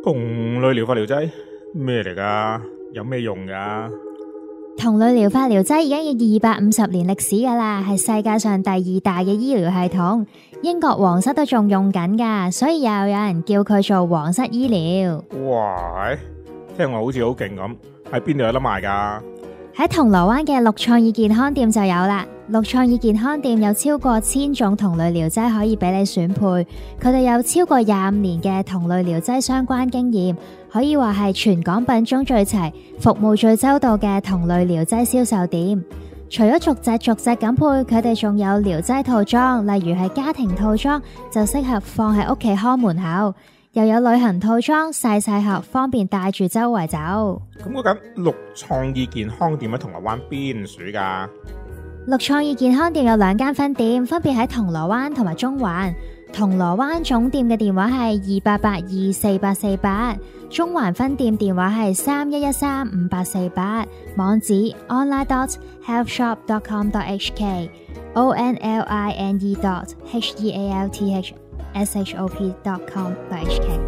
同類療法療劑咩嚟噶？有咩用噶？ 同類療法療劑已經有250年歷史噶啦，係世界上第2大嘅醫療系統。英國皇室都仲用緊噶，所以又有人叫佢做皇室醫療。 哇，聽落好似好勁咁，喺邊度有得賣噶？ 喺銅鑼灣嘅綠創意健康店就有啦。綠創意健康店有超過1000種同類療劑可以俾你選配，佢哋有超過25年嘅同類療劑相關經驗，可以話係全港品種最齊、服務最周到嘅同類療劑銷售店。除咗逐隻咁配，佢哋仲有療劑套裝，例如係家庭套裝，就適合放喺屋企看門口。又有旅行套裝，細盒，方便帶住周圍走。 咁嗰間綠創意健康店喺銅鑼灣邊處噶？ 綠創意健康店有2間分店，分別喺銅鑼灣同埋中環。銅鑼灣總店嘅電話係28824848，中環分店電話係31135848，網址 online.healthshop.com.hk online.healthshop.com.hk。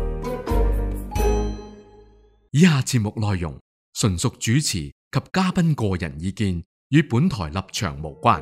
以下節目內容純屬主持及嘉賓個人意見，與本台立場無關。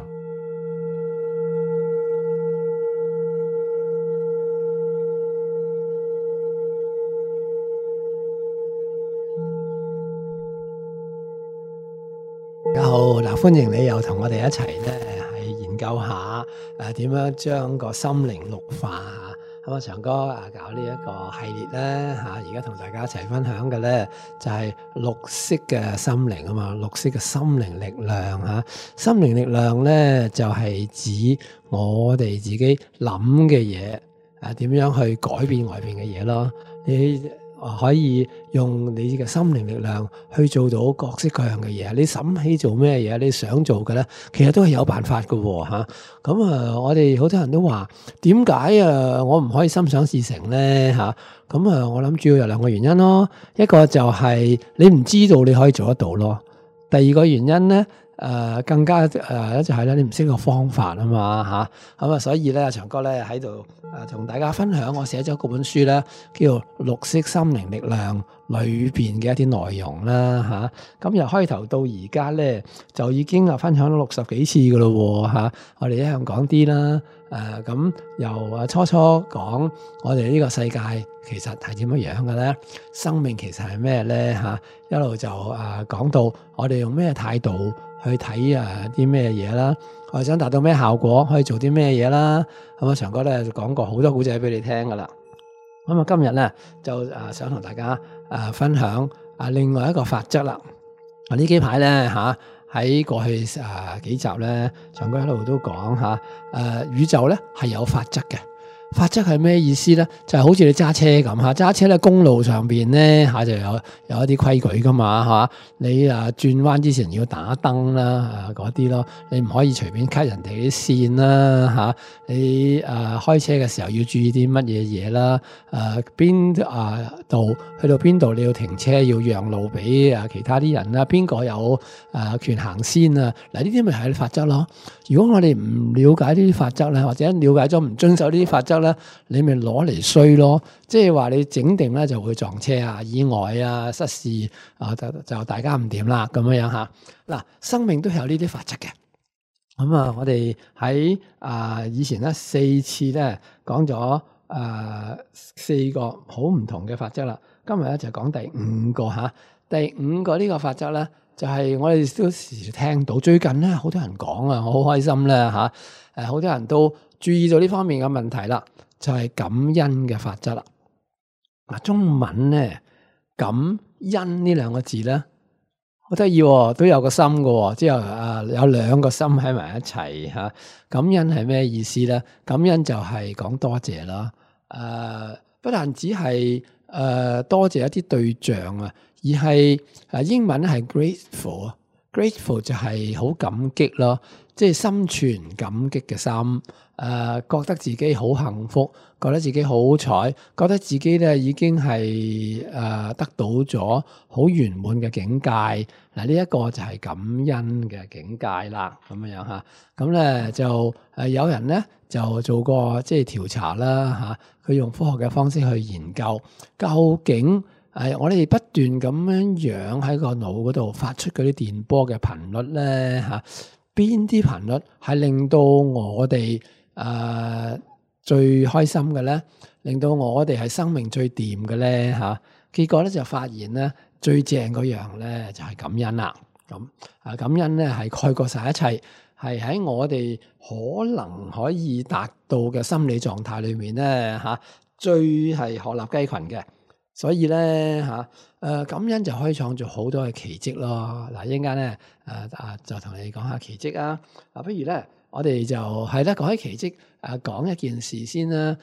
大家好，嗱，歡迎你又同我哋一齊咧，係研究下點樣將個心靈綠化。咁啊，長哥搞呢一個系列咧而家同大家一齊分享嘅咧就係綠色嘅心靈啊嘛，綠色嘅心靈力量心靈力量咧就係指我哋自己諗嘅嘢點樣去改變外邊嘅嘢咯。你可以用你嘅心靈力量去做到各式各樣嘅嘢。你諗起做咩嘢，你想做嘅咧，其實都係有辦法嘅喎。咁我哋好多人都話點解我唔可以心想事成咧咁我諗主要有2個原因咯。一個就係你唔知道你可以做得到咯。第二個原因咧更加就係咧，你唔識個方法啊嘛咁所以咧，長哥咧喺度同大家分享，我寫咗嗰本書咧，叫做《綠色心靈力量》裏邊嘅一啲內容啦咁由開頭到而家咧，就已經分享咗60幾次噶咯我哋一向講啲啦咁由初講我哋呢個世界其實係點樣嘅咧，生命其實係咩咧一路就講到我哋用咩態度去睇啲咩嘢啦，我哋想達到咩效果，可以做啲咩嘢啦。咁長哥咧就講過好多古仔俾你聽噶啦。咁今日咧就想同大家分享另外一個法則啦。呢幾排咧喺過去幾集咧，長哥一路都講宇宙咧係有法則嘅。法則係咩意思咧？就係好似你揸車咁揸車咧，公路上邊咧就有一啲規矩噶嘛你轉彎之前要打燈啦嗰啲咯，你唔可以隨便 cut 人哋啲線啦你開車嘅時候要注意啲乜嘢嘢啦邊度去到邊度你要停車要讓路俾其他啲人啦，邊個有權行先嗱，呢啲咪係法則咯。如果我哋唔了解呢啲法則咧，或者了解咗唔遵守呢啲法則咧，你咪攞嚟衰咯。即係話你整定咧就會撞車意外失事就大家唔掂啦咁樣嗱，生命都係有呢啲法則嘅。咁我哋喺以前咧4次咧講咗4個好唔同嘅法則啦。今日咧就講第5個第5個呢個法則咧，就係我哋都時聽到，最近咧好多人講我好開心咧好多人都注意到呢方面嘅問題啦，就係感恩嘅法則啦。中文咧感恩呢2個字咧好得意，都有個心嘅，即係有2個心喺埋一齊感恩係咩意思咧？感恩就係講多謝啦。不但只係多謝一啲對象而係英文係 grateful grateful 就係好感激咯，即係心存感激嘅心，覺得自己好幸福，覺得自己好彩，覺得自己咧已經係得到咗好圓滿嘅境界。嗱，呢一個就係感恩嘅境界啦，咁樣嚇。咁咧就有人咧就做過即係調查啦嚇，佢用科學嘅方式去研究究竟我哋不斷咁樣喺個腦嗰度發出嗰啲電波嘅頻率咧嚇，邊啲頻率係令到我哋最開心嘅咧，令到我哋係生命最掂嘅咧嚇。結果咧就發現咧，最正嗰樣咧就係感恩啦。咁感恩咧係蓋過晒一切，係喺我哋可能可以達到嘅心理狀態裏面咧嚇，最係鶴立雞群嘅。所以咧感恩就可以創造好多嘅奇蹟咯。嗱，一陣間咧就同你講下奇蹟啊。嗱，不如咧我哋就係咧講起奇蹟講一件事先啦。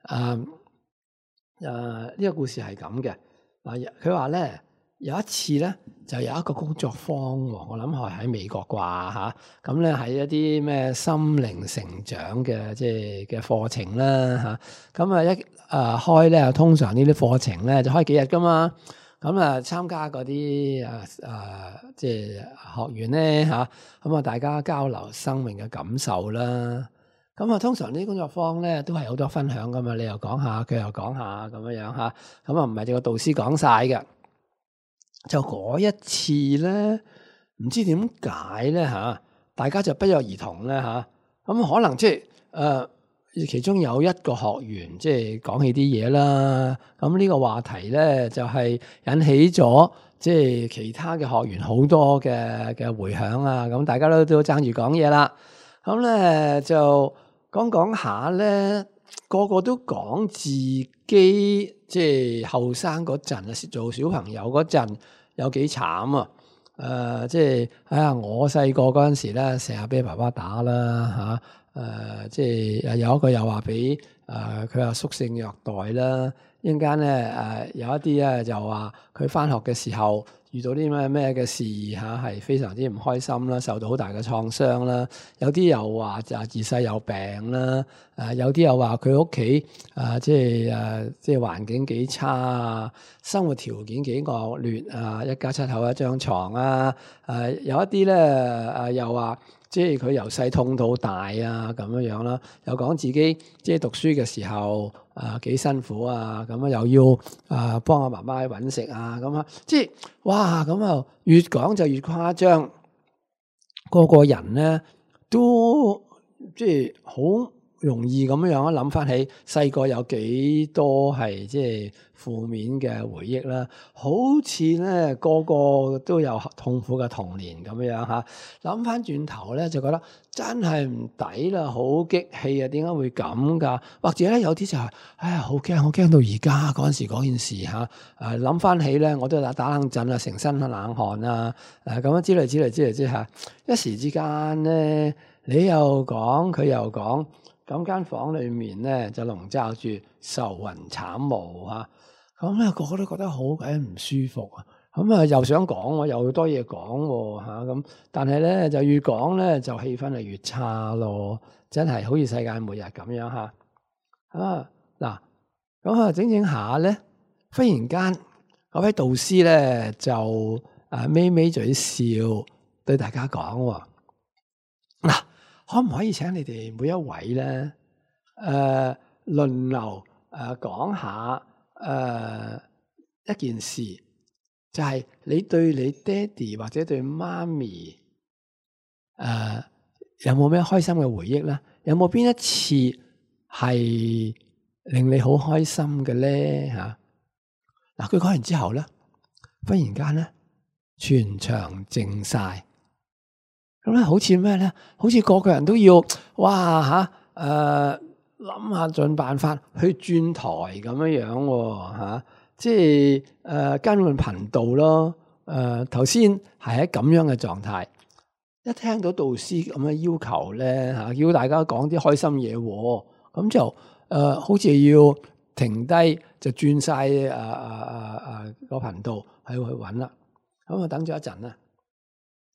呢個故事係咁嘅。嗱，佢話咧有一次咧就有一個工作坊喎，我諗係喺美國啩嚇。咁咧係一啲咩心靈成長嘅即係嘅課程啦嚇。咁開咧，通常呢啲課程咧就開幾日噶嘛。咁參加嗰啲即係學員咧嚇，咁大家交流生命嘅感受啦。咁通常呢啲工作坊咧都係好多分享噶嘛，你又講下，佢又講下咁樣嚇。咁唔係淨個導師講晒嘅。就嗰一次咧，唔知點解咧嚇，大家就不約而同咧嚇。咁可能即係其中有一個學員即係講起啲嘢啦。咁呢個話題咧就係引起咗即係其他嘅學員好多嘅迴響啊。咁大家都爭住講嘢啦。咁咧就講下咧，個個都講自己即係後生嗰陣啊，做小朋友嗰陣有幾慘啊！即係我細個嗰陣時咧，成日俾爸爸打啦嚇。即係有一個又話俾佢話宿性虐待啦。一陣間咧有一啲咧就話佢返學嘅時候遇到啲咩嘅事嚇，係非常之唔開心啦，受到好大嘅創傷啦。有啲又話就自細有病啦。有啲又話佢屋企即係環境幾差啊，生活條件幾惡劣啊，一家七口一張床啊。有一啲咧又話即係佢由細痛到大啊咁樣啦。又講自己即係讀書嘅時候幾辛苦啊，咁又要幫阿媽媽揾食啊咁啊。即係哇咁越講就越誇張，個人咧都即係好容易咁樣諗翻起細個有幾多係即係負面嘅回憶啦，好似咧個個都有痛苦嘅童年咁樣嚇。諗翻轉頭咧就覺得真係唔抵啦，好激氣啊！點解會咁㗎？或者咧有啲就係好驚到而家嗰陣時嗰件事嚇。諗翻起咧我都打冷震啊，成身冷汗啊，咁樣之類嚇。一時之間咧你又講佢又講。咁間房裏面咧就籠罩住愁雲慘霧嚇。咁咧個個都覺得好鬼唔舒服啊。咁又想講又多嘢講嚇。咁但係咧就越講咧就氣氛係越差咯，真係好似世界末日咁樣嚇。嗱咁整下咧，忽然間嗰位導師咧就咪嘴笑對大家講嗱。可唔可以請你哋每一位咧輪流講下一件事，就係你對你爹哋或者對媽咪有冇咩開心嘅回憶咧？有冇邊一次係令你好開心嘅咧嚇？嗱，佢講完之後咧，忽然間咧全場靜晒。咁咧，好似咩咧？好似個個人都要哇諗下盡辦法去轉台咁樣喎。即係更換頻道咯。頭先係喺咁樣嘅狀態，一聽到導師咁嘅要求咧叫大家講啲開心嘢喎，咁就好似要停低就轉晒個頻道去揾啦。咁等咗一陣啦。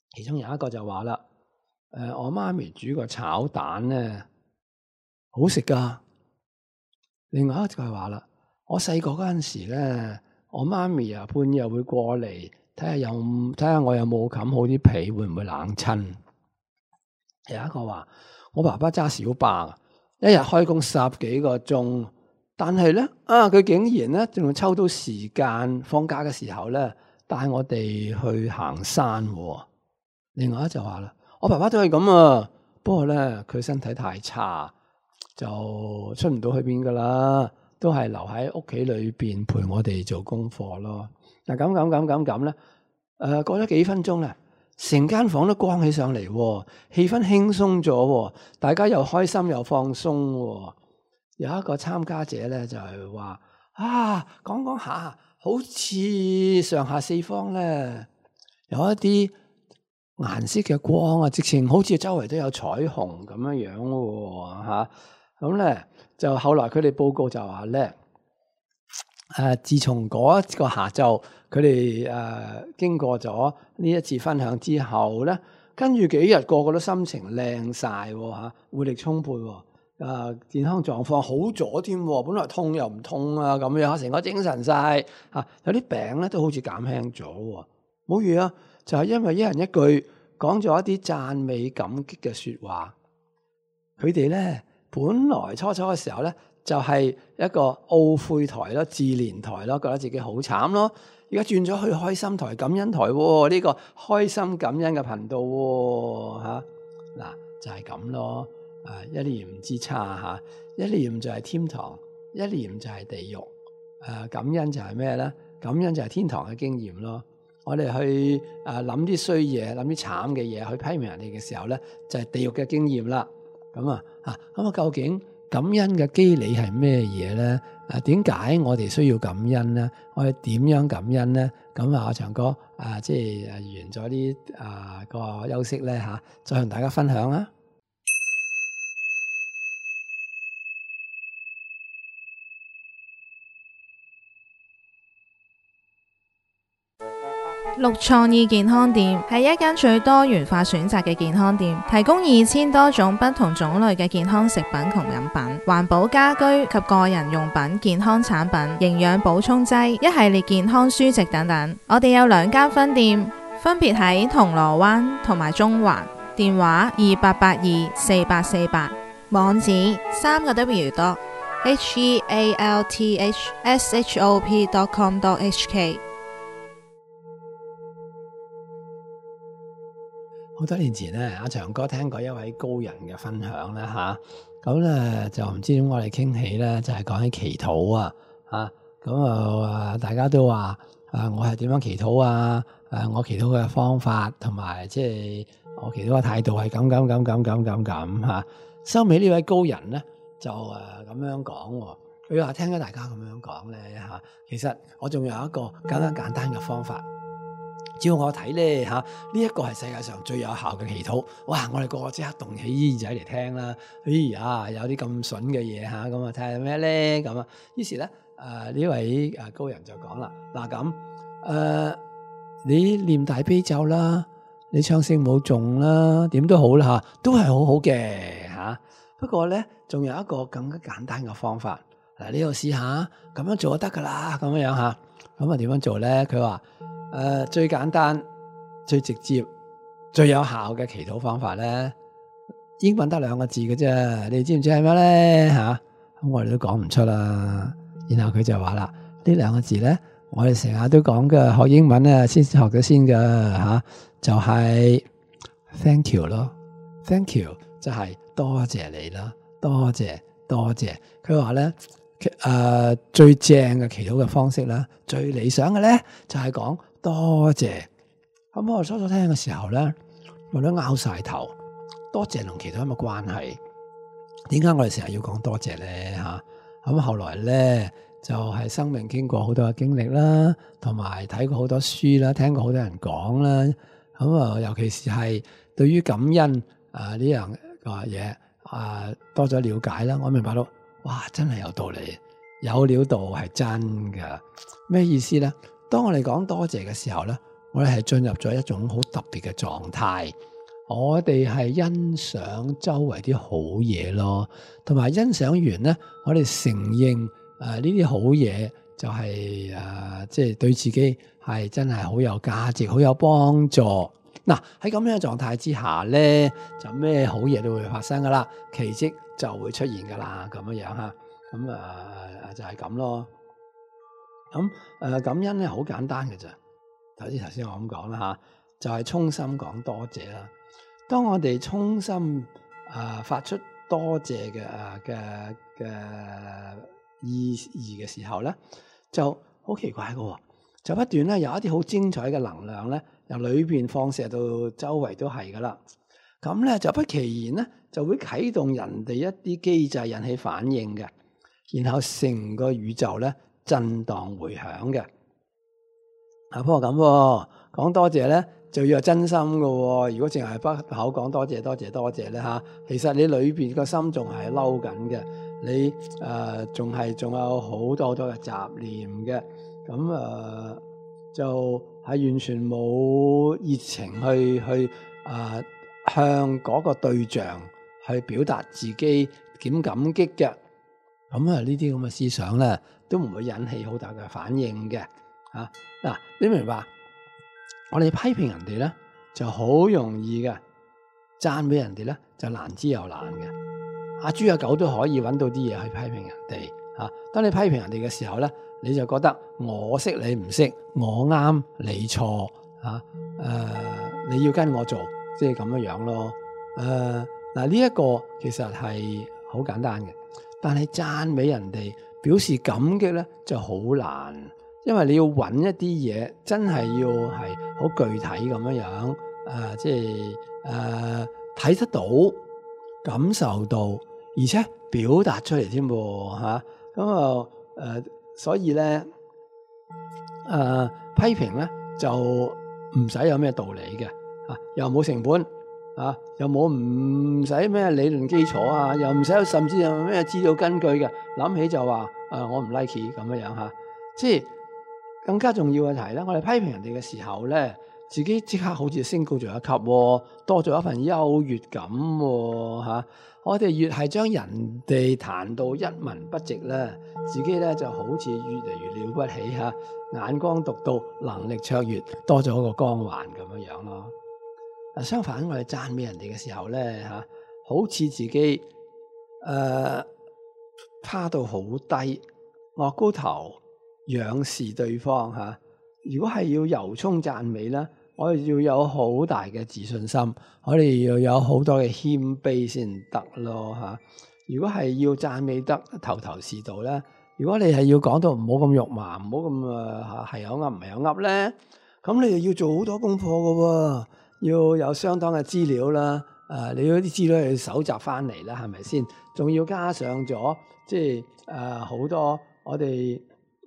其中有一個就話啦，我媽咪煮個炒蛋咧好食噶。另外一個就係話啦，我細個嗰陣時咧，我媽咪啊半夜會過嚟睇下我有冇冚好啲被，會唔會冷親。有一個話，我爸爸揸小巴，一日開工10幾個鐘，但係咧佢竟然咧仲抽到時間放假嘅時候咧帶我哋去行山。另外一就話啦，我爸爸都係咁啊，不過咧佢身體太差，就出唔到去邊噶啦，都係留喺屋企裏邊陪我哋做功課咯。嗱咁咧，過咗幾分鐘咧，成間房都光起上嚟，氣氛輕鬆咗，大家又開心又放鬆。有一個參加者咧就係話講下，好似上下四方咧有一啲顏色嘅光啊，直情好似周圍都有彩虹咁樣喎嚇。咁咧就後來佢哋報告就話咧，自從嗰個下晝佢哋經過咗呢一次分享之後咧，跟住幾日個個都心情靚晒嚇，活力充沛，健康狀況好咗添，本來痛又唔痛啊咁樣，成個精神晒嚇，有啲病咧都好似減輕咗。冇嘢啊，就係因為一人一句講咗一啲讚美感激嘅説話，佢哋咧本來初嘅時候咧就係一個懊悔台咯、自憐台咯，覺得自己好慘咯。而家轉咗去開心台、感恩台喎，呢個開心感恩嘅頻道喎嚇。嗱就係咁咯，一念之差嚇，一念就係天堂，一念就係地獄。感恩就係咩咧？感恩就係天堂嘅經驗咯。我哋去諗啲衰嘢、諗啲慘嘅嘢去批評人哋嘅時候咧，就係地獄嘅經驗啦。咁究竟感恩嘅機理係咩嘢咧？點解我哋需要感恩咧？我哋點樣感恩咧？咁阿長哥即係完咗啲個休息咧再同大家分享啊！ 綠創意健康店係一間最多元化選擇嘅健康店，提供2000多種不同種類嘅健康食品同飲品、環保家居及個人用品、健康產品、營養補充劑、一系列健康書籍等等。我哋有2間分店，分別喺銅鑼灣同埋中環，電話28824848，網址3個W.healthshop.com.hk。 好多年前咧，阿長哥聽過一位高人嘅分享啦咁咧就唔知點我哋傾起咧，就係講起祈禱大家都話我係點樣祈禱我祈禱嘅方法同埋即係我祈禱嘅態度係咁收尾呢位高人咧就咁樣講，佢話聽咗大家咁樣講咧其實我仲有一個更加簡單嘅方法。照我睇咧呢一個係世界上最有效嘅祈禱。哇！我哋個個即刻動起耳仔嚟聽啦。有啲咁筍嘅嘢咁睇下咩咧咁啊。於是咧呢位高人就講啦，你念大悲咒啦，你唱聖母頌啦，點都好啦都係好好嘅不過咧仲有一個更加簡單嘅方法。你度試下咁樣做就得噶啦，咁樣咁點樣做咧？佢話最簡單、最直接、最有效嘅祈禱方法咧，英文得2個字嘅啫，你知唔知係咩咧咁我哋都講唔出啦。然後佢就話啦，呢2個字咧，我哋成日都講嘅，學英文咧先學咗先嘅就係 thank you 咯。thank you 就係多謝你啦，多謝。佢話咧最正嘅祈禱嘅方式啦，最理想嘅咧就係講多謝。咁我初聽嘅時候咧，我都拗晒頭。多謝同祈禱有乜關係？點解我哋成日要講多謝咧咁後來咧就係生命經過好多嘅經歷啦，同埋睇過好多書啦，聽過好多人講啦。咁尤其是係對於感恩呢樣個嘢多咗了解啦，我明白到哇，真係有道理，有料到係真㗎。咩意思咧？當我哋講多謝嘅時候咧， 我哋係進入咗一種好特別嘅狀態。我哋係欣賞周圍啲好嘢咯，同埋欣賞完咧，我哋承認呢啲好嘢就係即係對自己係真係好有價值、好有幫助。嗱，喺咁樣嘅狀態之下咧，就咩好嘢都會發生噶啦，奇蹟就會出現噶啦，咁樣嚇。咁就係咁咯。咁感恩咧好簡單嘅咋，頭先我咁講啦嚇，就係衷心講多謝啦。當我哋衷心發出多謝嘅意義嘅時候咧，就好奇怪嘅，就不斷咧有一啲好精彩嘅能量咧，由裏邊放射到周圍都係噶啦。咁咧就不其然咧，就會啟動人哋一啲機制引起反應嘅，然後成個宇宙咧震盪迴響嘅。不過咁講多謝咧，就要有真心嘅喎。如果淨係不口講多謝多謝多謝咧嚇，其實你裏邊個心仲係嬲緊嘅，你仲有好多嘅雜念嘅，咁就係完全冇熱情去向嗰個對象去表達自己點感激嘅。咁呢啲咁嘅思想咧，都唔會引起好大嘅反應嘅。嗱，你明白？我哋批評人哋咧就好容易嘅，讚美人哋咧就難之又難嘅。阿豬阿狗都可以揾到啲嘢去批評人哋嚇。當你批評人哋嘅時候咧，你就覺得我識你唔識，我啱你錯嚇。你要跟我做，即係咁樣咯。嗱，呢一個其實係好簡單嘅，但係讚美人哋表示感激咧就好難。因為你要揾一啲嘢，真係要係好具體咁樣，即係睇得到、感受到，而且表達出嚟添噃嚇。咁所以咧，批評咧就唔使有咩道理嘅，又冇成本，又冇唔使咩理論基礎啊，又唔使甚至有咩資料根據嘅，諗起就話我唔 like 咁樣嚇，即係。更加重要嘅題咧，我哋批評人哋嘅時候咧，自己即刻好似升高咗一級，多咗一份優越感嚇。我哋越係將人哋彈到一文不值咧，自己咧就好似越嚟越了不起嚇，眼光獨到，能力卓越，多咗一個光環咁樣咯。嗱，相反我哋讚美人哋嘅時候咧嚇，好似自己趴到好低，昂高頭。仰視對方嚇，如果係要由衷讚美咧，我哋要有好大嘅自信心，我哋要有好多嘅謙卑先得咯嚇。如果係要讚美得頭頭是道咧，如果你係要講到唔好咁肉麻，唔好咁係有噏唔係有噏咧，咁你就要做好多功課嘅喎，要有相當嘅資料啦，你嗰啲資料要搜集翻嚟啦，係咪先？仲要加上咗即係好多我哋。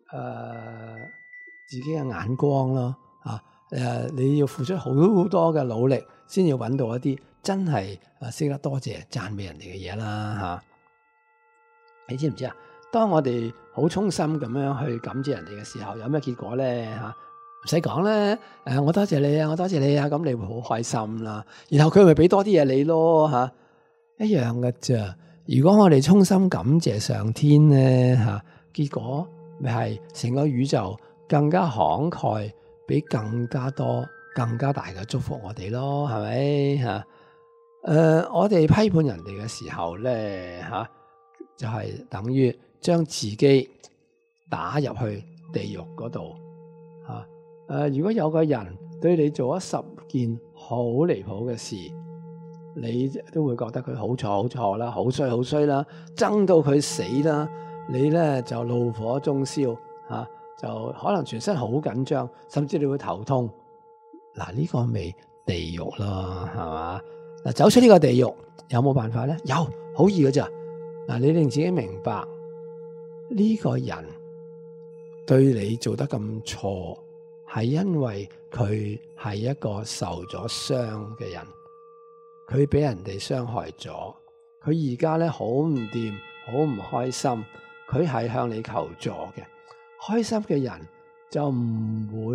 自己嘅眼光咯，你要付出好多嘅努力，先要揾到一啲真係識得多謝讚美人哋嘅嘢啦嚇。你知唔知啊？當我哋好衷心咁樣去感謝人哋嘅時候，有咩結果咧嚇？唔使講咧，我多謝你啊，我多謝你啊，咁你會好開心啦。然後佢咪俾多啲嘢你咯嚇，一樣嘅啫。如果我哋衷心感謝上天咧嚇，結果咪係成個宇宙更加慷慨，俾更加多、更加大嘅祝福我哋咯，係咪嚇？我哋批判人哋嘅時候咧嚇，就係等於將自己打入去地獄嗰度嚇。如果有個人對你做咗10件好離譜嘅事，你都會覺得佢好錯啦，好衰啦，憎到佢死啦。你咧就怒火中燒嚇，就可能全身好緊張，甚至你會頭痛。嗱，呢個咪地獄咯，係嘛？嗱，走出呢個地獄有冇辦法咧？有，好易嘅咋。嗱，你令自己明白呢個人對你做得咁錯，係因為佢係一個受咗傷嘅人，佢俾人哋傷害咗，佢而家咧好唔掂，好唔開心。佢係向你求助嘅，開心嘅人就唔會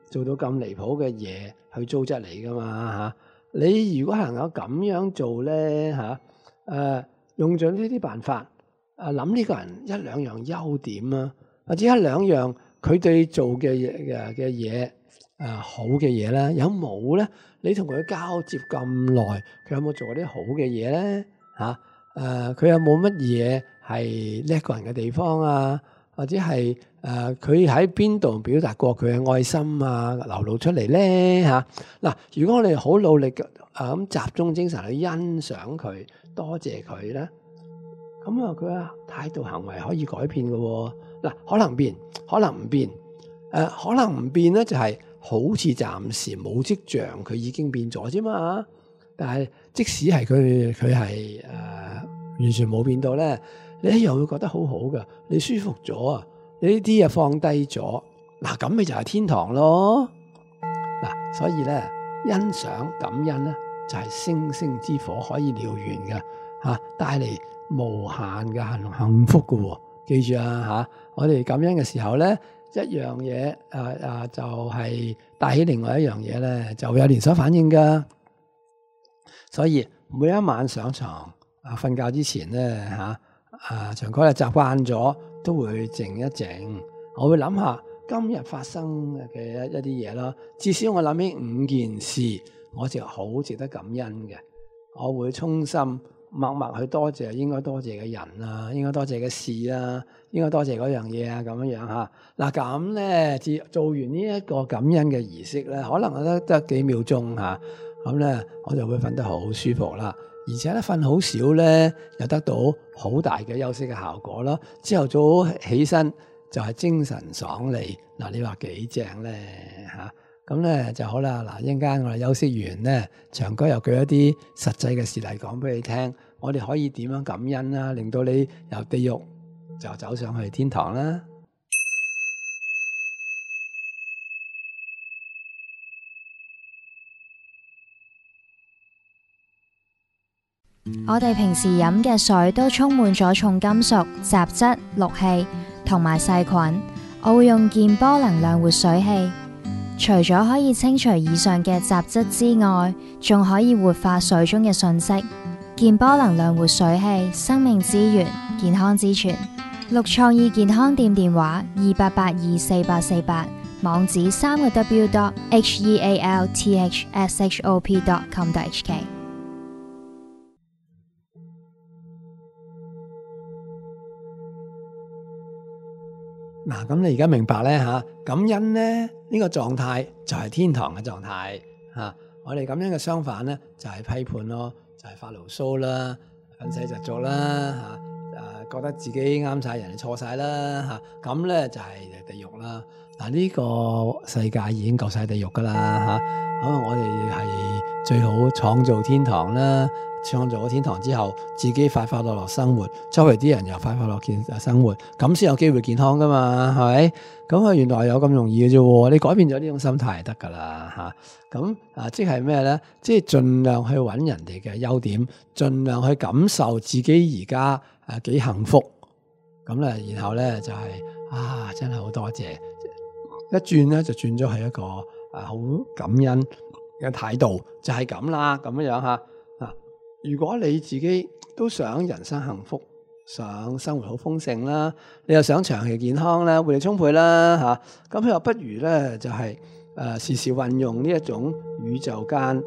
做到咁離譜嘅嘢去糟質你噶嘛嚇。你如果能夠咁樣做咧嚇，用咗呢啲辦法，諗呢個人一兩樣優點啊，或者一兩樣佢哋做嘅嘢好嘅嘢咧，有冇咧？你同佢交接咁耐，佢有冇做過啲好嘅嘢咧嚇？佢有冇乜嘢係叻過人嘅地方啊？或者係佢喺邊度表達過佢嘅愛心啊，流露出嚟咧嚇？嗱，如果我哋好努力咁集中精神去欣賞佢、多謝佢咧，咁佢嘅態度行為可以改變嘅喎。嗱，可能變，可能唔變。可能唔變咧，就係好似暫時冇跡象，佢已經變咗啫嘛。但係即使係佢係完全冇變到咧，你一樣會覺得好好嘅，你舒服咗啊，你呢啲放低咗，嗱咁咪就係天堂咯。嗱，所以咧欣賞感恩咧就係星星之火可以燎原嘅嚇，帶嚟無限嘅幸福嘅喎。記住啊嚇，我哋感恩嘅時候咧，一樣嘢就係帶起另外一樣嘢咧，就會有連鎖反應噶。所以每一晚上床瞓覺之前咧長哥咧習慣咗都會靜一靜，我會諗下今日發生嘅一啲嘢咯。至少我諗起5件事，我就好值得感恩嘅。我會衷心默默去多謝應該多謝嘅人啊，應該多謝嘅事啊，應該多謝嗰樣嘢啊，咁樣樣嚇。嗱咁咧，做完呢一個感恩嘅儀式咧，可能得幾秒鐘嚇，咁咧我就會瞓得好舒服啦。而且咧瞓好少咧，又得到好大嘅休息嘅效果咯。朝頭早起身就係精神爽利，嗱你話幾正咧嚇？咁咧就好啦。嗱，一陣間我哋休息完咧，長哥又舉一啲實際嘅事例講俾你聽，我哋可以點樣感恩啦，令到你由地獄就走上去天堂啦。 我哋平時飲嘅水都充滿咗重金屬、雜質、氯氣同埋細菌。我會用健波能量活水器，除咗可以清除以上嘅雜質之外，仲可以活化水中嘅訊息。健波能量活水器，生命之源，健康之泉。綠創意健康店電話28824848，網址3w.healthshop.com.hk。 嗱，咁你而家明白咧嚇，感恩咧呢個狀態就係天堂嘅狀態嚇。我哋感恩嘅相反咧就係批判咯，就係發牢騷啦、憤世嫉俗啦嚇，覺得自己啱晒，人哋錯晒啦嚇，咁咧就係地獄啦。嗱，呢個世界已經夠晒地獄噶啦嚇，咁我哋係最好創造天堂啦。創造咗天堂之後，自己快快樂樂生活，周圍啲人又快快樂樂生活，咁先有機會健康噶嘛，係咪？咁原來有咁容易嘅啫，你改變咗呢種心態就得噶啦嚇。咁即係咩咧？即係盡量去揾人哋嘅優點，盡量去感受自己而家幾幸福。咁咧，然後咧就係真係好多謝，一轉咧就轉咗係一個好感恩嘅態度，就係咁啦，咁樣嚇。如果你自己都想人生幸福，想生活好豐盛啦，你又想長期健康啦，活力充沛啦嚇，咁又不如咧就係時時運用呢一種宇宙間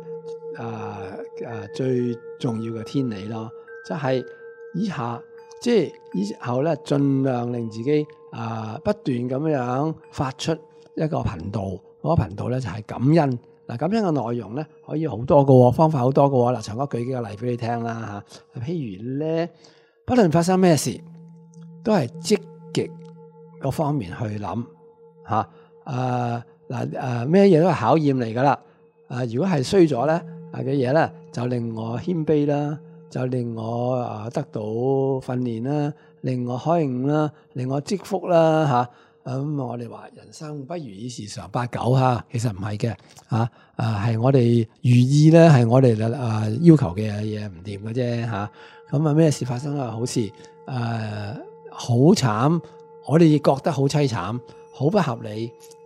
最重要嘅天理咯，就係以後咧盡量令自己不斷咁樣發出一個頻道，嗰個頻道咧就係感恩。嗱，咁樣嘅內容咧可以好多個方法，好多個嗱，長哥舉幾個例俾你聽啦嚇。譬如咧，不論發生咩事，都係積極個方面去諗嚇。咩嘢都係考驗嚟噶啦。如果係衰咗咧嘅嘢咧，就令我謙卑啦，就令我得到訓練啦，令我開悟啦，令我積福啦嚇。咁我哋話人生不如意事常八九嚇，其實唔係嘅嚇，係我哋如意咧，係我哋要求嘅嘢唔掂嘅啫嚇。咁咩事發生啦？好事好慘，我哋亦覺得好凄慘，好不合理，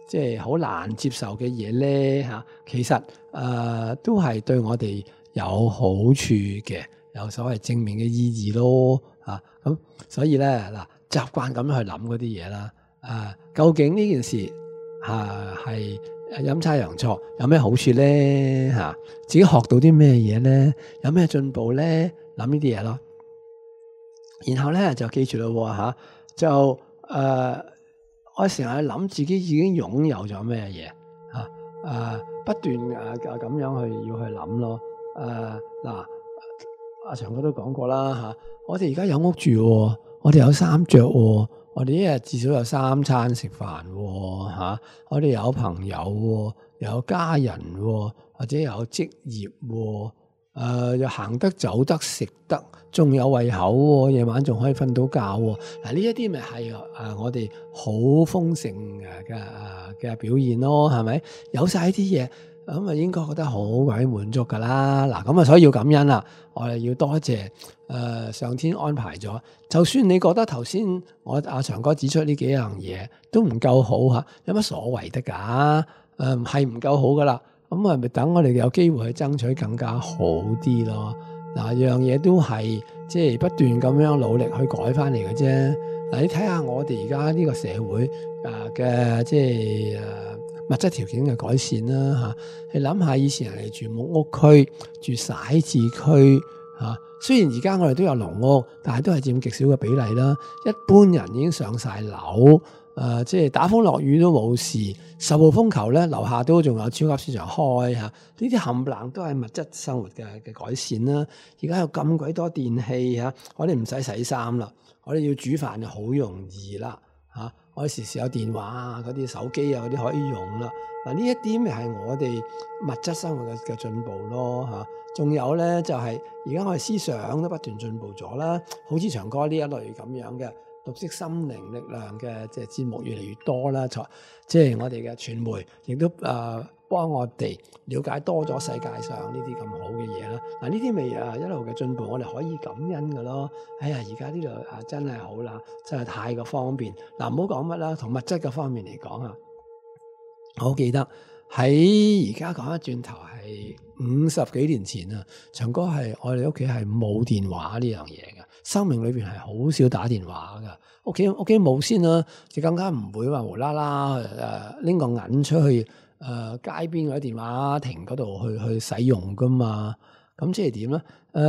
即係好難接受嘅嘢咧嚇，其實都係對我哋有好處嘅，有所謂正面嘅意義咯嚇。咁所以咧嗱，習慣咁樣去諗嗰啲嘢啦。究竟呢件事係陰差陽錯有咩好處咧嚇？自己學到啲咩嘢咧？有咩進步咧？諗呢啲嘢咯。然後咧就記住咯嚇，就我成日諗自己已經擁有咗咩嘢嚇，不斷咁樣要去諗咯。嗱，阿長哥都講過啦嚇，我哋而家有屋住喎，我哋有衫着喎，我哋一日至少有3餐食飯喎嚇，我哋有朋友喎，有家人喎，或者有職業喎，又行得走得食得，仲有胃口喎，夜晚仲可以瞓到覺喎。嗱，呢一啲咪係我哋好豐盛嘅表現咯，係咪？有晒呢啲嘢，咁啊應該覺得好鬼滿足噶啦。嗱，咁啊所以要感恩啦，我哋要多謝上天安排咗。就算你覺得頭先我阿長哥指出呢幾樣嘢都唔夠好嚇，有乜所謂得㗎？係唔夠好噶啦。咁咪等我哋有機會去爭取更加好啲咯。嗱，樣嘢都係即係不斷咁樣努力去改翻嚟嘅啫。嗱，你睇下我哋而家呢個社會嘅即係物質條件嘅改善啦嚇。你諗下以前人哋住木屋區、住徙置區嚇，雖然而家我哋都有農屋，但係都係佔極少嘅比例啦。一般人已經上晒樓。即係打風落雨都冇事，10號風球咧，樓下都仲有超級市場開嚇，呢啲冚唪唥都係物質生活嘅改善啦。而家有咁鬼多電器嚇，我哋唔使洗衫啦，我哋要煮飯就好容易啦嚇，我哋時時有電話啊、嗰啲手機啊嗰啲可以用啦。嗱，呢一啲咪係我哋物質生活嘅進步咯嚇。仲有咧就係而家我哋思想都不斷進步咗啦，好似長哥呢一類咁樣嘅綠色心靈力量嘅即係節目越嚟越多啦，即係我哋嘅傳媒亦都幫我哋了解多咗世界上呢啲咁好嘅嘢啦。嗱，呢啲咪一路嘅進步，我哋可以感恩㗎咯。哎呀，而家呢度真係好啦，真係太過方便。嗱，唔好講乜啦，同物質嘅方面嚟講啊，我好記得喺而家講一轉頭係50幾年前啊，長哥係我哋屋企係冇電話呢樣嘢嘅。生命裏邊係好少打電話噶，屋企冇先啦，就更加唔會話無啦啦拎個銀出去街邊嗰啲電話亭嗰度去使用噶嘛。咁即係點咧？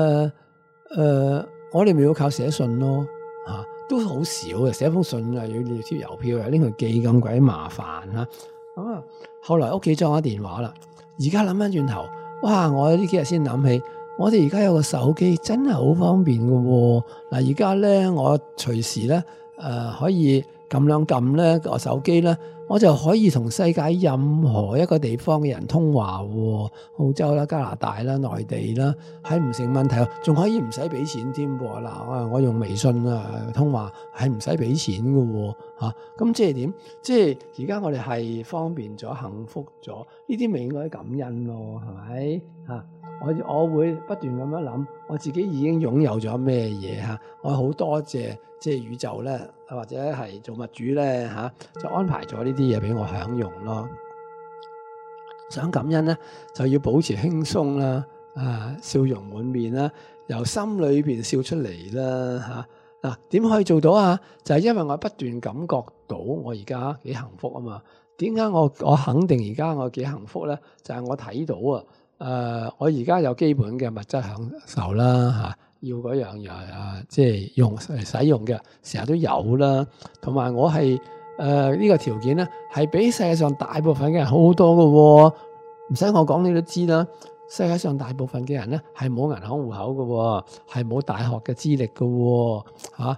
我哋咪要靠寫信咯嚇，都好少嘅，寫封信要貼郵票又拎去寄咁鬼麻煩嚇。咁啊，後來屋企裝咗電話啦，而家諗翻轉頭，哇！我呢幾日先諗起。我哋而家有個手機真係好方便嘅喎。嗱，而家咧我隨時咧可以撳兩撳咧個手機咧，我就可以同世界任何一個地方嘅人通話喎。澳洲啦、加拿大啦、內地啦，係唔成問題，仲可以唔使俾錢添喎。嗱，我用微信通話係唔使俾錢嘅喎嚇。咁即係點？即係而家我哋係方便咗、幸福咗，呢啲咪應該感恩咯，係咪嚇？我會不斷咁樣諗，我自己已經擁有咗咩嘢嚇？我好多謝即係宇宙咧，或者係造物主咧嚇，就安排咗呢啲嘢俾我享用咯。想感恩咧，就要保持輕鬆啦，笑容滿面啦，由心裏邊笑出嚟啦嚇。嗱，點可以做到啊？就係因為我不斷感覺到我而家幾幸福啊嘛。點解我肯定而家我幾幸福咧？就係我睇到啊。我而家有基本嘅物質享受啦嚇，要嗰樣又即係使用嘅，成日都有啦。同埋我係呢個條件咧，係比世界上大部分嘅人好好多嘅喎。唔使我講你都知啦，世界上大部分嘅人咧係冇銀行戶口嘅喎，係冇大學嘅資歷嘅喎嚇，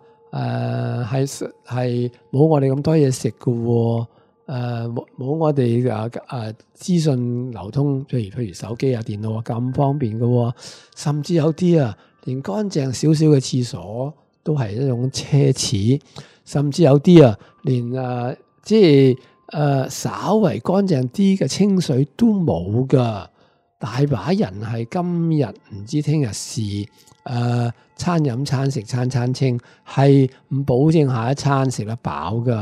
係冇我哋咁多嘢食嘅喎。冇我哋資訊流通，譬如手機啊、電腦啊咁方便嘅喎，甚至有啲連乾淨少少嘅廁所都係一種奢侈，甚至有啲連即係稍為乾淨啲嘅清水都冇噶。大把人係今日唔知聽日事，餐飲餐食餐餐清，係唔保證下一餐食得飽噶。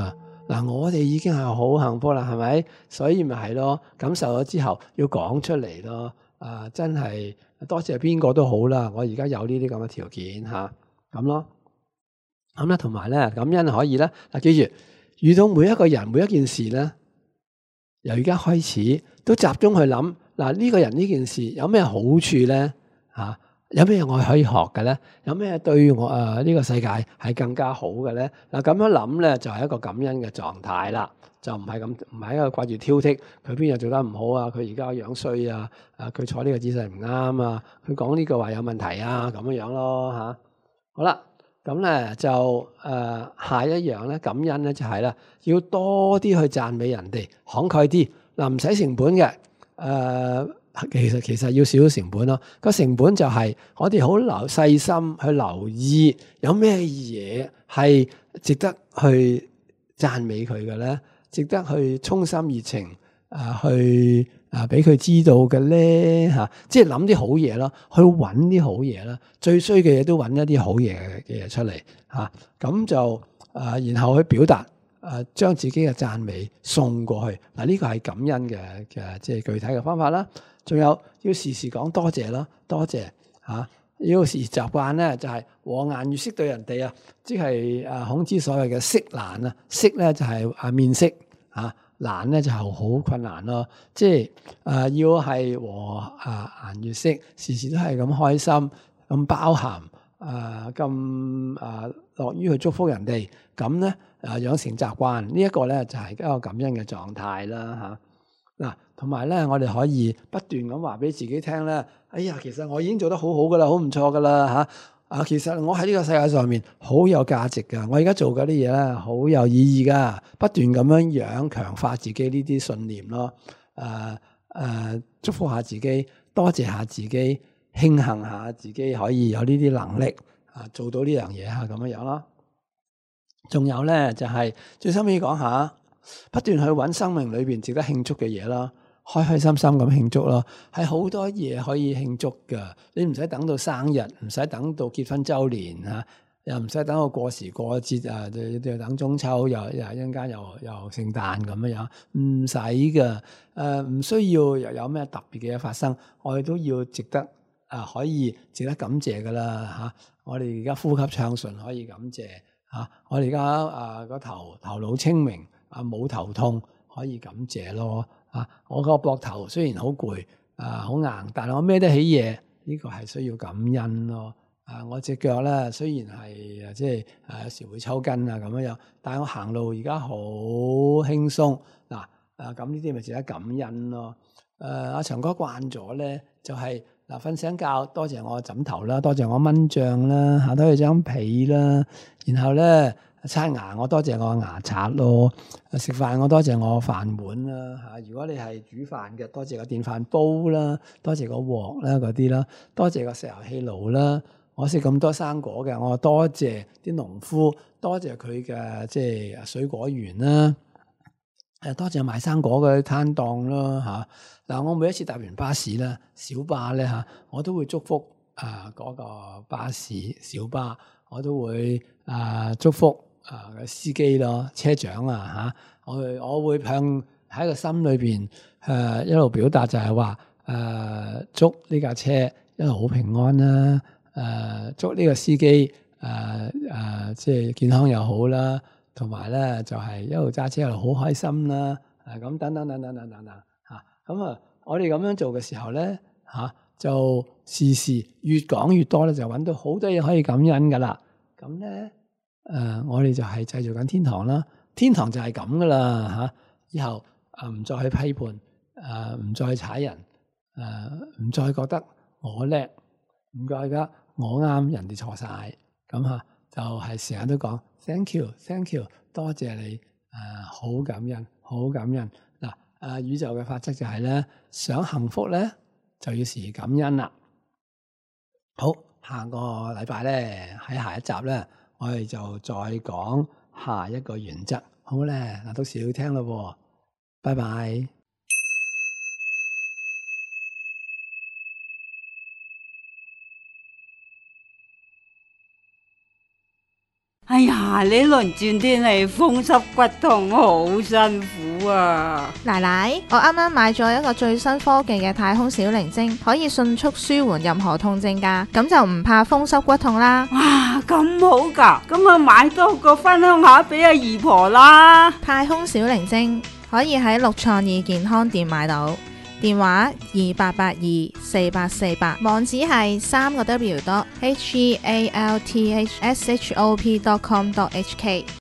嗱，我哋已經係好幸福啦，係咪？所以咪係咯，感受咗之後要講出嚟咯。真係多謝邊個都好啦，我而家有呢啲咁嘅條件嚇，咁咯。咁咧同埋咧感恩可以咧，記住遇到每一個人每一件事咧，由而家開始都集中去諗呢個人呢件事有咩好處咧嚇？有咩我可以學嘅咧？有咩對我呢個世界係更加好嘅咧？咁樣諗咧就係一個感恩嘅狀態啦，就唔係一個掛住挑剔佢邊樣做得唔好啊，佢而家樣衰啊，佢坐呢個姿勢唔啱啊，佢講呢句話有問題啊，咁樣咯嚇。好啦，咁咧就下一樣咧感恩咧就係啦，要多啲去讚美人哋，慷慨啲唔使成本嘅其實要少少成本咯。個成本就係我哋好細心去留意有咩嘢係值得去讚美佢嘅咧，值得去衷心熱情去俾佢知道嘅咧嚇，即係諗啲好嘢咯，去揾啲好嘢啦，最衰嘅嘢都揾一啲好嘢嘅嘢出嚟嚇，咁就然後去表達。將自己嘅讚美送過去，呢個係感恩嘅即係具體嘅方法啦。仲有要時時講多謝咯，多謝嚇。要時習慣咧就係和顏悅色對人哋啊，即係孔子所謂嘅色難啊。色咧就係面色嚇，難咧就係好困難咯。即係要係和顏悅色，時時都係咁開心、咁包涵。咁樂於去祝福人哋，咁咧養成習慣，呢一個咧就係一個感恩嘅狀態啦嚇。同埋咧，我哋可以不斷咁話俾自己聽咧，哎呀，其實我已經做得好好噶啦，好唔錯噶啦嚇。其實我喺呢個世界上面好有價值噶，我而家做嗰啲嘢咧好有意義噶，不斷咁樣強化自己呢啲信念咯。祝福下自己，多謝下自己。慶幸下自己可以有呢啲能力做到呢樣嘢咁樣咯。仲有咧就係最深要講下，不斷去揾生命裏邊值得慶祝嘅嘢啦，開開心心咁慶祝咯。係好多嘢可以慶祝噶，你唔使等到生日，唔使等到結婚週年又唔使等到過時過節就等中秋又一陣間又聖誕咁樣，唔使噶。唔需要又有咩特別嘅嘢發生，我哋都要值得。可以值得感謝噶啦嚇！我哋而家呼吸暢順，可以感謝嚇。我哋而家個頭腦清明冇頭痛，可以感謝咯嚇。我個膊頭雖然好攰好硬，但係我孭得起嘢，呢個係需要感恩咯。我隻腳咧雖然係即係有時會抽筋咁樣，但係我行路而家好輕鬆咁呢啲咪值得感恩咯。阿長哥慣咗咧就係。瞓醒覺，多謝我枕頭啦，多謝我蚊帳啦，多謝張被啦。然後咧刷牙，我多謝我牙刷咯。食飯我多謝我飯碗啦。如果你係煮飯嘅，多謝個電飯煲啦，多謝個鑊啦嗰啲啦，多謝個石油氣爐啦。我食咁多生果嘅，我多謝啲農夫，多謝佢嘅即係水果園啦。多謝賣生果嘅攤檔啦嚇。我每一次搭完巴士咧、小巴咧我都會祝福嗰個巴士、小巴，我都會祝福司機咯、車長我會向喺個心裏邊一路表達就係話祝呢架車一路好平安啦，祝呢個司機即係健康又好啦。同埋咧就係一路揸車一路好開心啦，咁等等咁我哋咁樣做嘅時候咧就時時越講越多咧，就揾到好多嘢可以感恩噶啦。咁咧我哋就係製造緊天堂啦，天堂就係咁噶啦以後唔再去批判，唔再去踩人，唔再覺得我叻，唔再覺得我啱，人哋錯晒咁就係成日都講 thank you，多謝你，好感恩，好感恩。宇宙嘅法則就係咧，想幸福咧就要時感恩啦。好，下個禮拜咧喺下一集咧，我哋就再講下一個原則。好咧，到時要聽咯，拜拜。 係哎呀，呢輪轉天氣風濕骨痛好辛苦啊！ 奶奶，我啱啱買咗一個最新科技嘅太空小靈精，可以迅速舒緩任何痛症㗎，咁就唔怕風濕骨痛啦。 哇，咁好㗎，咁啊買多個分享下俾阿姨婆啦。 太空小靈精可以喺綠創意健康店買到，電話28824848，網址係3個W.healthshop.com.hk。